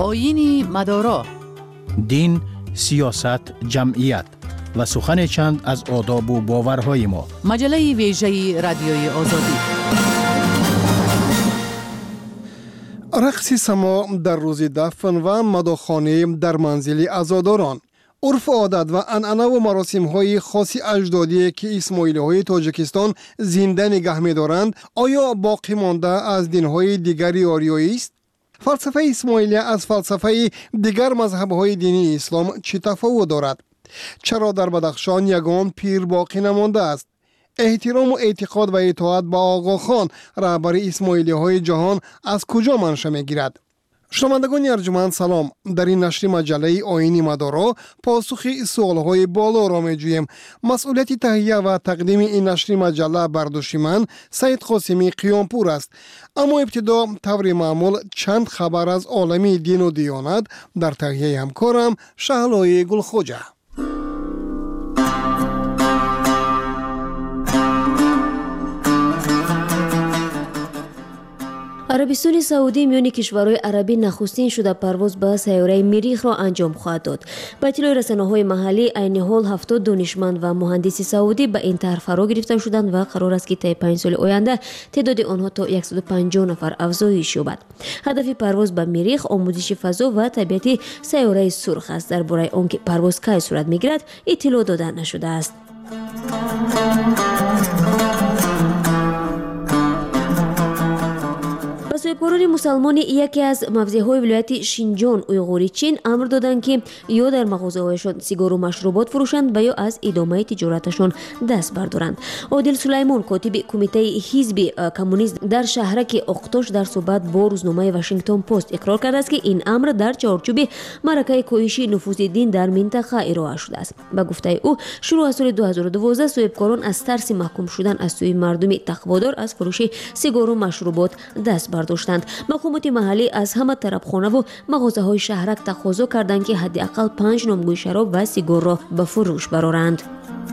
آیین مدارا، دین، سیاست، جمعیت و سخن چند از آداب و باورهای ما. مجله ویژه رادیوی آزادی. رقص سما در روز دفن و مداخانه در منزل عزاداران. عرف عادت و عنعنه و مراسم‌های خاص اجدادی که اسماعیلی‌های تاجیکستان زنده نگه می‌دارند، آیا باقی مانده از دین‌های دیگری آریایی است؟ فلسفه اسماعیلی از فلسفه دیگر مذهب‌های دینی اسلام چه تفاوت دارد؟ چرا در بدخشان یگان پیر باقی نمانده است؟ احترام و اعتقاد و اطاعت با آقا خان رهبر اسماعیلی‌های جهان از کجا منشأ می‌گیرد؟ شنوندگان ارجمند سلام. در این نشر مجله آیین مدارا پاسخ سوالهای بالا را می‌جوییم. مسئولیت تهیه و تقدیم این نشر مجله بر دوش من سید قاسمی قیامپور است. اما ابتدا طور معمول چند خبر از عالم دین و دیانت در تهیه همکارم شهلای گلخوجه. عربستان سعودی میان کشورهای عربی نخستین شده پرواز به سیاره مریخ را انجام خواهد داد. به اطلاع رسانه‌های محلی، عین حال 70 دانشمند و مهندس سعودی به این طرح فرا گرفته شدند و قرار است که طی 5 سال آینده تعداد آنها تا 150 نفر افزایش یابد. هدف پرواز به مریخ آموزش فضا و طبیعت سیاره سرخ است. درباره آنکه پرواز کی صورت می‌گیرد اطلاع داده نشده است. سویبکاران مسلمان یکی از موضع‌های ولایت شینجان اویغوری چین امر دادند که یا در مغازه‌هایشان سیگار و مشروبات فروشند و یا از ادامه تجارتشان دست بردارند. عادل سلیمان کاتب کمیته حزب کمونیست در شهرک اقتاش در صحبت با روزنامه واشنگتن پست اقرار کرده است که این امر در چارچوب معرکه کاهش نفوذ دین در منطقه ارائه شده است. به گفته او شروع از سال 2012 سویبکاران از ترس محکوم شدن از سوی مردم تقوادار از فروش سیگار و مشروبات دست برداشتند. مقامات محلی از همه طرفخانه و مغازه‌های شهرک تقاضا کردند که حداقل 5 نامگوی شراب و سیگار را به فروش برآورند.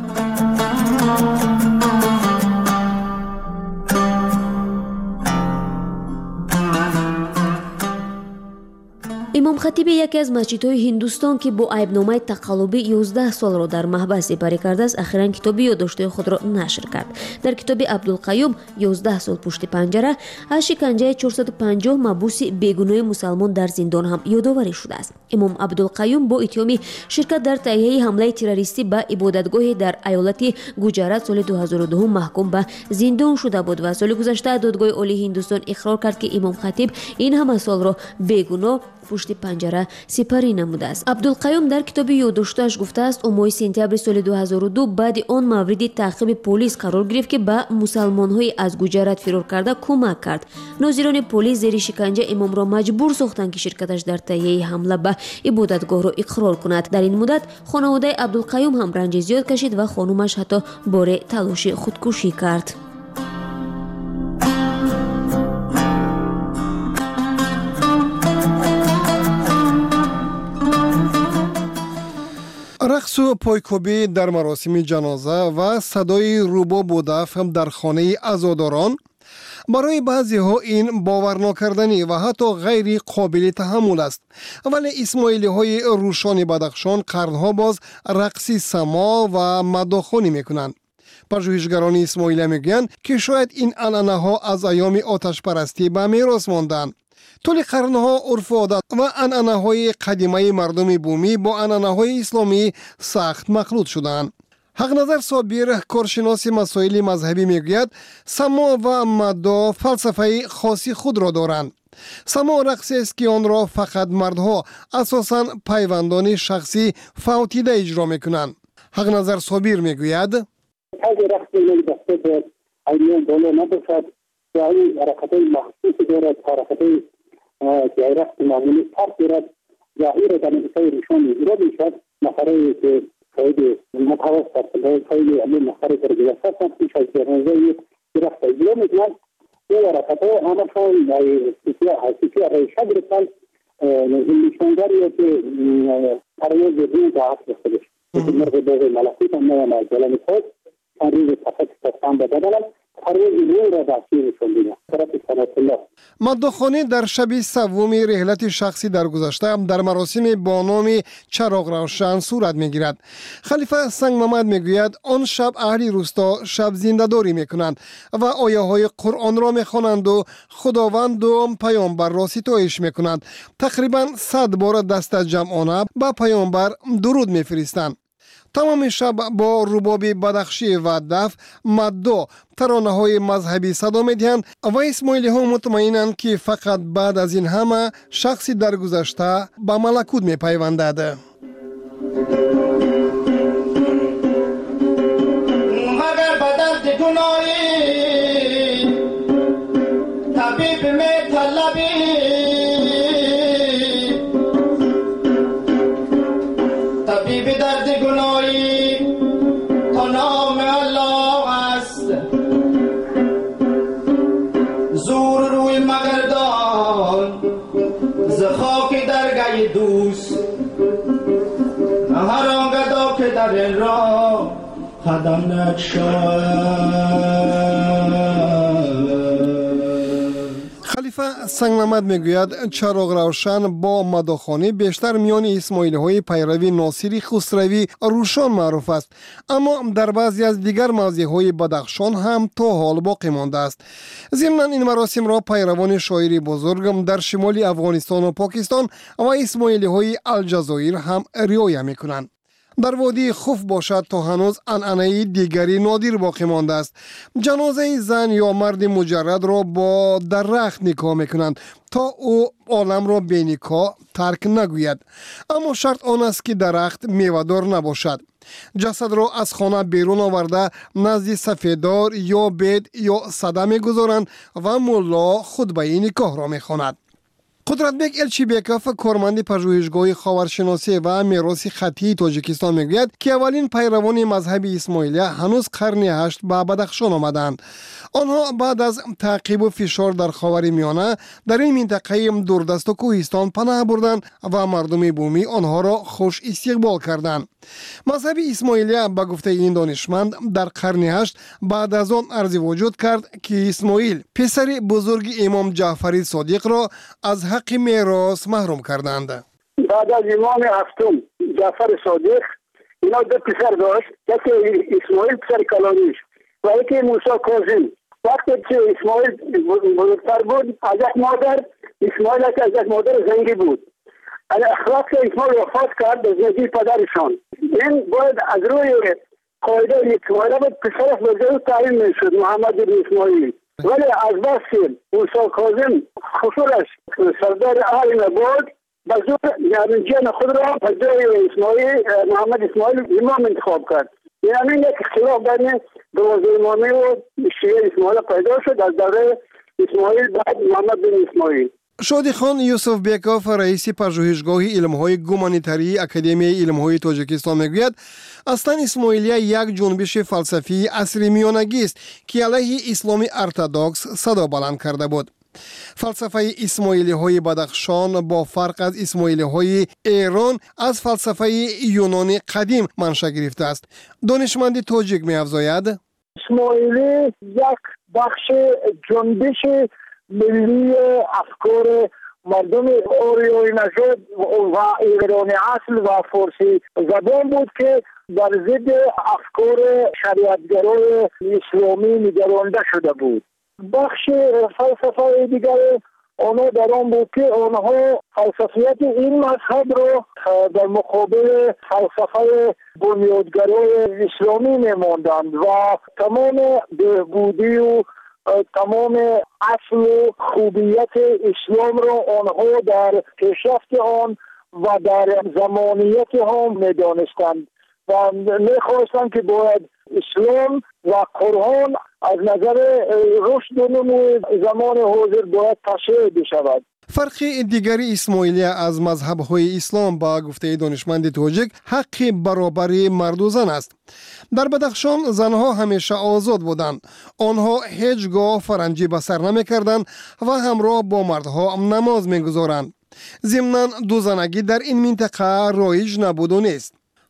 امام خطیب یکی از مسجدهای هندوستان که با عیبنامه تقلبی 11 سال را در محبس سپری کرده است، اخیراً کتاب یادداشت‌های خود را نشر کرد. در کتاب عبدالقیوم 11 سال پشت پنجره از شکنجه 450 محبوس بیگناه مسلمان در زندان هم یادآوری شده است. امام عبدالقیوم با اتهام شرکت در تهیه حمله تروریستی به عبادتگاه در ایالت گوجرات سال 2002 محکوم به زندان شده بود و سال گذشته دادگاه عالی هندوستان اقرار کرد که امام خطیب این همه سال را بیگناه پشت پنجره سپری نموده است. عبدالقیوم در کتاب یادداشتش گفته است او ماه سپتامبر سال 2002 بعد آن مورد تعقیب پلیس قرار گرفت که به مسلمان‌های از گوجرات فرار کرده کمک کرد. ناظران پلیس زیر شکنجه امام را مجبور ساختند که شرکتش در تهیه حمله به عبادتگاه را اقرار کند. در این مدت خانواده عبدالقیوم هم رنج زیاد کشید و خانومش حتی بار تلاش خودکشی کرد. رقص و پایکوبی در مراسم جنازه و صدای رباب و دف در خانه عزاداران برای بعضی ها این باور نکردنی و حتی غیر قابل تحمل است، ولی اسماعیلی های روشان بدخشان قرنها باز رقص سما و مداخانی میکنند. پژوهشگران اسماعیلی میگویند که شاید این عنعنه ها از ایام آتش پرستی به میراث ماندند. طول قرنها عرف عادت و عنعنه های قدیمه مردم بومی با عنعنه های اسلامی سخت مخلوط شدند. حق نظر صابر کارشناس مسائل مذهبی میگوید سما و مدا فلسفه خاصی خود را دارند. سما رقصی است که آن را فقط مردها اساساً پیوندان شخصی فوتیده اجرا میکنند. حق نظر صابر میگوید هذا رقص دسته به ایام بالا نباشد و این حرکت مخصوص دارد، حرکت که رقص معمولی فرق دارد و این را در نقطه روشان اجرا میشد. نفرهایی که خیلی متوسط خیلی نفری در جلسه هستند پیش از جنازه رقص اجرا میکنند. این حرکت ها همشان حسیسی ریشه گرفتند، نشانگری که پرواز دین تا اصل خودش مرغ باغ ملکوت هم نوام از جلال خود چند روز تفت ستان بدادند پرواز نور را دستگیرشان دیدم طرف صنعت الله. مداخانی در شب سوم رحلت شخصی در گذشته در مراسم با نام چراغ روشن صورت میگیرد. خلیفه سنگ محمد میگوید آن شب اهل روستا شب زنده‌داری میکنند و آیه های قرآن را میخوانند و خداوند و پیامبر را ستایش میکنند. تقریبا 100 بار دست جمعانه به پیامبر درود میفرستند. تمام شب با رباب بدخشی و دف مدو ترانه های مذهبی صدا میدهند و اسماعیلی ها مطمئنند که فقط بعد از این همه شخصی در گذشته به ملکوت میپیوندد. مگر بدرد گناهی طبیب میطلبی طبیب درد گناهی تا نام الله است زور روی مگردان ز خاک درگاه دوست هر آنگدا که در این راه قدم نگشاید. خلیفه سنگ محمد میگوید چراغ روشن با مداخانی بیشتر میان اسماعیلی های پیروی ناصری خسروی روشان معروف است، اما در بعضی از دیگر موضع های بدخشان هم تا حال باقی مانده است. ضمن این مراسم را پیروان شاعری بزرگ در شمال افغانستان و پاکستان و اسماعیلی های الجزایر هم رعایت میکنند. در وادی خوف باشد تا هنوز عنعنه دیگری نادر باقی مانده است. جنازه زن یا مرد مجرد را با درخت نکاح میکنند تا او عالم را به نکاح ترک نگوید، اما شرط آن است که درخت میوه‌دار نباشد. جسد را از خانه بیرون آورده نزد سفیدار یا بید یا صدا میگذارند و ملا خطبه نکاح را میخواند. قدرتبک الچیبیکوف کارمند پژوهشگاه خاورشناسی و میراث خطی تاجیکستان میگوید که اولین پیروان مذهب اسماعیلی هنوز قرن 8 به بدخشان آمدند. آنها بعد از تعقیب و فشار در خاورمیانه در این منطقه دوردست و کوهستان پناه بردند و مردم بومی آنها را خوش استقبال کردند. مذهب اسماعیلی به گفته این دانشمند در قرن 8 بعد از آن عرض وجود کرد که اسماعیل پسر بزرگ امام جعفر صادق را از حق میراث محروم کردند. بعد از امام هفتم جعفر صادق اینا دو پسر داشت، یکی اسماعیل پسر کلانیش و یکی موسی کاظم. وقتی که اسماعیل بزرگتر بود از یک مادر اسماعیل از یک مادر زنگی بود. وقتی اسماعیل وفات کرد از نزدیک پدرشان این باید از روی قاعده اسماعیل بود پسرش به جای تعیین میشد محمد بن اسماعیل، ولی از بس که موسی کاظم خسورش سردار اهل بود به زور یعنی جن خود را به جای اسماعیل محمد اسماعیل امام انتخاب کرد. یعنی یک اختلاف بین دوازده امامی و شیعه اسماعیل پیدا شد از دوره اسماعیل بعد محمد بن اسماعیل. شادی خان یوسف بیکوف رئیس پژوهشگاه علم‌های گومانیتاری اکادمی علم‌های تاجیکستان میگوید اصلا اسماعیلیه یک جنبش فلسفی عصر میانگی است که علیه اسلام ارتدوکس صدا بلند کرده بود. فلسفه اسماعیلی های بدخشان با فرق از اسماعیلی های ایران از فلسفه یونان قدیم منشأ گرفته است. دانشمند تاجیک می افزاید اسماعیلی یک بخش جنبش ملی افکار مردم آریایی نژاد و ایرانی اصل و فارسی زبان بود که در ضد افکار شریعتگرای اسلامی نگرانده شده بود. بخش فلسفه دیگر آنها در آن بود که آنها فلسفیت این مذهب را در مقابل فلسفه بنیادگرای اسلامی می‌ماندند و تمام بهبودی و تمام اصل و خوبیت اسلام را آنها در پیشرفت آن و در زمانیت هم می‌دانستند و می‌خواستند که باید اسلام و قرآن از نظر رشد و نمو زمان حاضر باید تشریح بشود. فرق دیگری اسماعیلی از مذهب‌های اسلام با گفته دانشمند تاجیک حق برابری مرد و زن است. در بدخشان زنها همیشه آزاد بودند. آنها هیچگاه فرنگی به سر نمی‌کردند و همراه با مردها نماز می‌گزارند. ضمناً دو زنگی در این منطقه رایج نبود و نیست.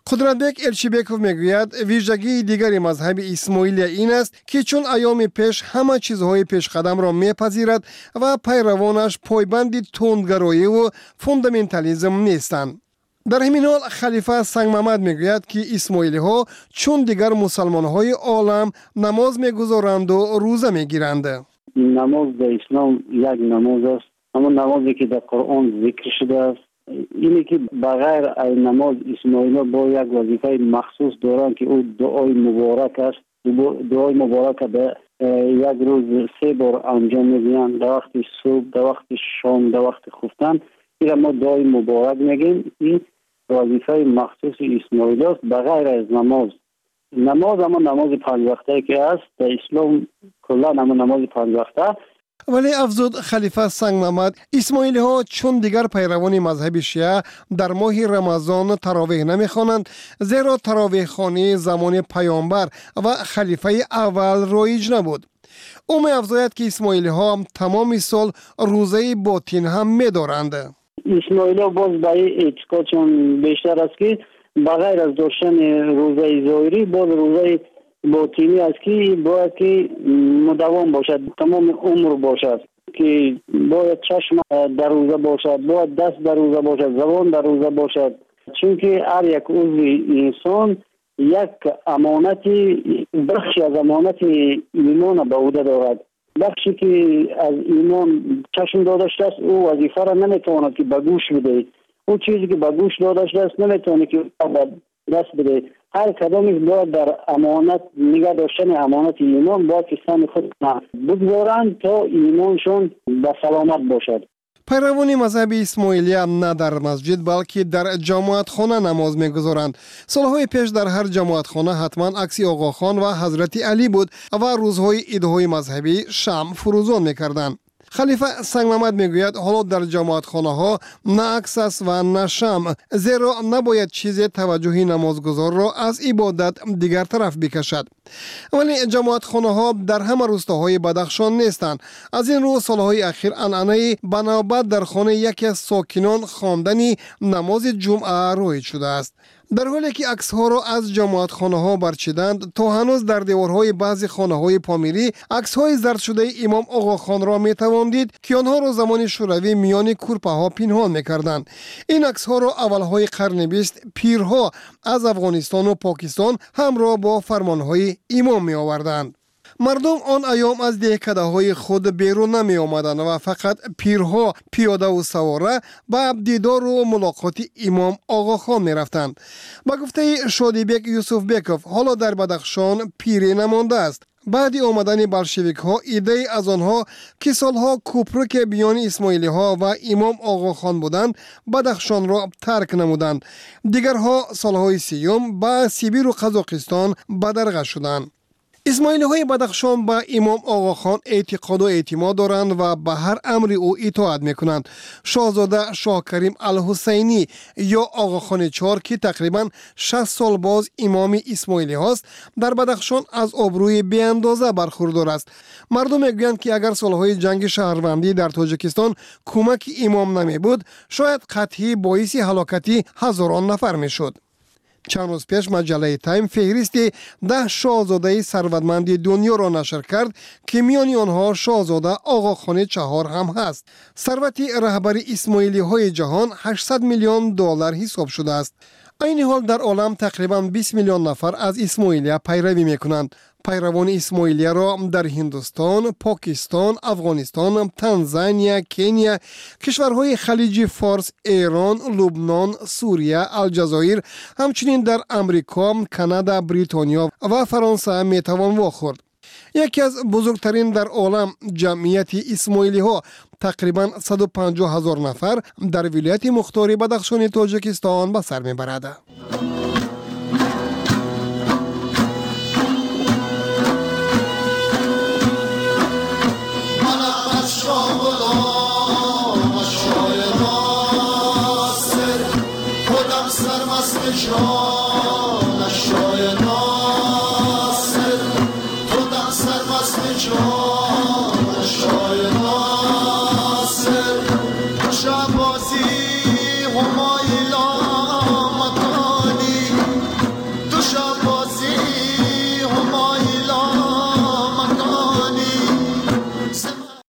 قدرتبک الچیبکوف میگوید ویژگی دیگری مذهب اسماعیلی این است که چون ایام پیش همه چیزهای پیش قدم را میپذیرد و پیروانش پایبند تندگرایی و فوندامنتالیسم نیستند. در همین حال خلیفه سنگ محمد میگوید که اسماعیلی ها چون دیگر مسلمان های عالم نماز میگذارند و روزه میگیرند. نماز در اسلام یک نماز است، اما نمازی که در قرآن ذکر شده است. اینی که بغیر این نماز اسماعیلی با یک وظیفه مخصوص دارند که او دعای مبارک است. دعای مبارک به یک روز 3 بار انجام میدهند، در وقت صبح، در وقت شام، در وقت خفتن. این ما دعای مبارک میگیم. این وظیفه مخصوص اسماعیلی است بغیر از نماز. نماز اما نماز 5 وقته که است در اسلام کلا اما نماز 5 وقته. ولی افزود خلیفه سنگ محمد اسماعیلی ها چون دیگر پیروان مذهب شیعه در ماه رمضان تراویح نمیخوانند، زیرا تراویح خوانی زمان پیامبر و خلیفه اول رایج نبود. او می افزاید که اسماعیلی ها تمام سال روزه باطن هم می‌دارند. اسماعیلی ها باز برای اعتقادشان بیشتر است که بغیر از داشتن روزه ظاهری باز روزه باطنی است که باید که مداوم باشد، تمام عمر باشد، که باید چشم در روزه باشد، باید دست در روزه باشد، زبان در روزه باشد، چون که هر یک عضو انسان یک امانتی، بخشی از امانت ایمان به عهده دارد. بخشی که از ایمان چشم داده است او وظیفه را نمیتواند که به گوش بده، او چیزی که به گوش داده است نمیتواند که به دست بده. هر کدامی باید در امانت نگاه داشتن امانت ایمان باید که سهم خود بگذارند تا ایمانشون به سلامت باشد. پیروان مذهب اسماعیلی هم نه در مسجد بلکه در جماعت خانه نماز میگذارند. سالهای پیش در هر جماعت خانه حتما عکس آقا خان و حضرت علی بود و روزهای عیدهای مذهبی شمع فروزان میکردند. خلیفه سنگ محمد میگوید حالا در جماعت خانه ها نه عکس است و نه شمع، زیرا نباید چیز توجه نمازگزار را از عبادت دیگر طرف بکشد. ولی جماعت خانه ها در همه روستاهای بدخشان نیستند. از این رو سالهای اخیر عنعنه بنابرت در خانه یکی از ساکنان خواندن نماز جمعه رایج شده است. در حالی که عکس ها را از جماعت خانه ها برچیدند، تا هنوز در دیوارهای بعضی خانه های پامیری عکس های زرد شده امام آقا خان را می توان دید که آنها را زمان شوروی میان کورپه ها پنهان میکردند. این عکس ها را اولهای قرن 20 پیرها از افغانستان و پاکستان همراه با فرمان های امام می آوردند. مردم آن ایام از دهکده های خود بیرون نمی آمدند و فقط پیرها پیاده و سواره به دیدار و ملاقات امام آقا خان می رفتند. با گفته شادیبک یوسف بیکوف حالا در بدخشان پیری نمانده است. بعد آمدن بلشویک ها ایده از آنها که سالها کوپرک بیان اسماعیلی ها و امام آقا خان بودند بدخشان را ترک نمودند. دیگرها سالهای 30 به سیبیر و قزاقستان بدرقه شدند. اسماعیلی های بدخشان به امام آقا خان اعتقاد و اعتماد دارند و به هر امر او اطاعت میکنند. شاهزاده شاه کریم الحسینی یا آقا خان 4 که تقریبا 60 سال باز امام اسماعیلی هاست در بدخشان از آبروی بی اندازه برخوردار است. مردم میگویند که اگر سالهای جنگ شهروندی در تاجیکستان کمک امام نمی بود شاید قطعی باعث هلاکت هزاران نفر میشد. چند روز پیش مجله تایم فهرست 10 شاهزاده ثروتمند دنیا را نشر کرد که میان آنها شاهزاده آقا خان 4 هم هست. ثروت رهبر اسماعیلی های جهان 800 میلیون دلار حساب شده است. این حال در عالم تقریبا 20 میلیون نفر از اسماعیلی پیروی میکنند. پیروان اسماعیلی را در هندوستان، پاکستان، افغانستان، تنزانیا، کنیا، کشورهای خلیج فارس، ایران، لبنان، سوریه، الجزایر، همچنین در امریکا، کانادا، بریتانیا و فرانسه میتوان واخورد. یکی از بزرگترین در عالم جمعیت اسماعیلی ها تقریبا 150,000 نفر در ولایت مختار بدخشان تاجیکستان به سر میبرد.